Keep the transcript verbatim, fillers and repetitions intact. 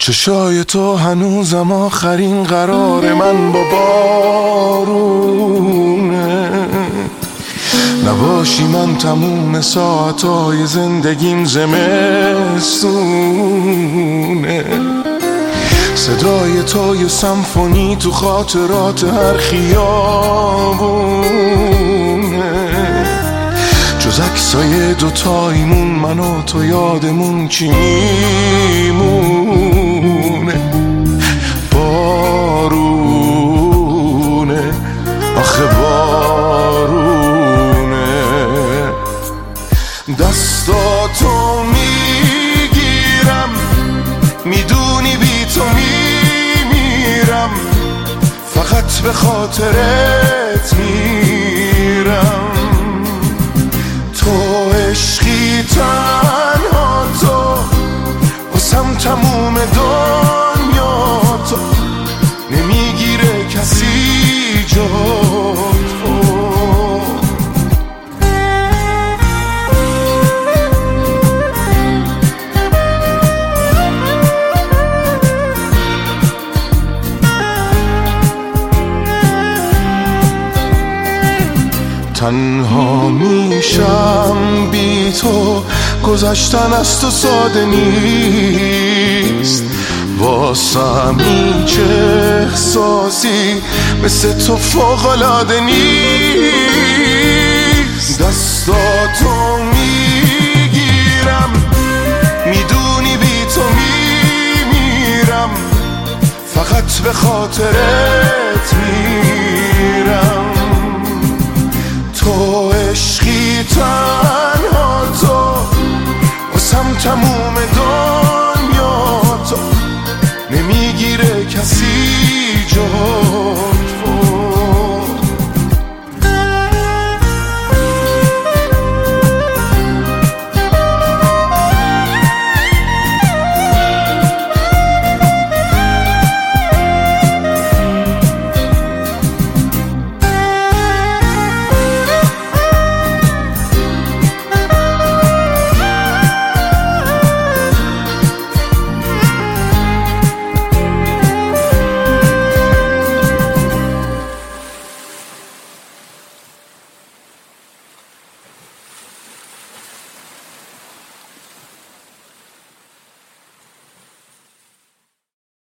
چشای تو هنوزم آخرین قرار من با بارونه، نباشی من تموم ساعتای زندگیم زمستونه. صدای تو یه سمفونی تو خاطرات هر خیابونه، جز عکسای دوتاییمون من و تو یادمون چی میمونه؟ بارونه، آخه بارونه. دستاتو میگیرم، میدونی بی تو میمیرم، فقط به خاطرت میرم. تو عشقی تنها تو، واسم تموم دنیا تو، نمیگیره کسی جا تو. تنها میشم بی تو، گذشتن از تو ساده نیست، واسم هیچ احساسی مثل تو فوق‌العاده نیست. دستاتو میگیرم، میدونی بی تو میمیرم، فقط به خاطرت میرم. تو عشقی تنها تو، واسم تموم